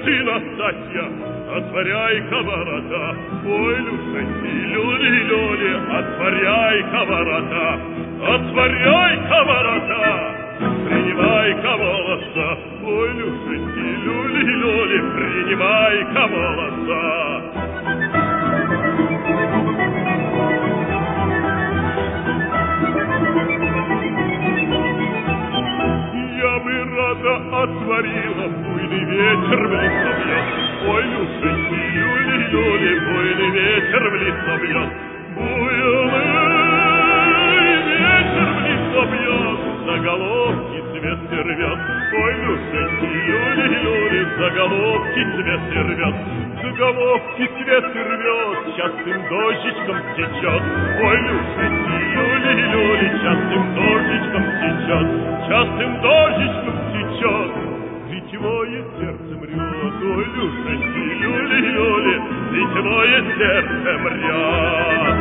ты, Настасья, отворяй-ка ворота. Ой, Люшеньки, люли-люли, отворяй-ка ворота. Отворяй-ка ворота, принимай-ка волоса. Ой, Люшеньки, люли-люли, принимай-ка волоса. Я бы рада отворила, буйный ветер в лицо бьет. Ой, Люшеньки, люли-люли, буйный ветер в лицо бьет. Буйный ветер в лицо бьет, заголовки цвет рвет. Ой, Люшеньки, люли-люли, заголовки цвет рвет. Заголовки цвет рвет, частым дождичком течет. Ой, Люшеньки, люли-люли, частым дождичком течет. Частым дождичком течет, ведь сердце мрет. Ой, Люшеньки, люли-люли, ведь сердце мрет.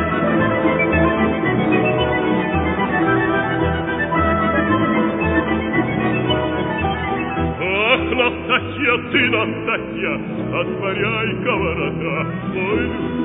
Ах, Настасья, ты, Настасья, отворяй-ка ворота. Ой,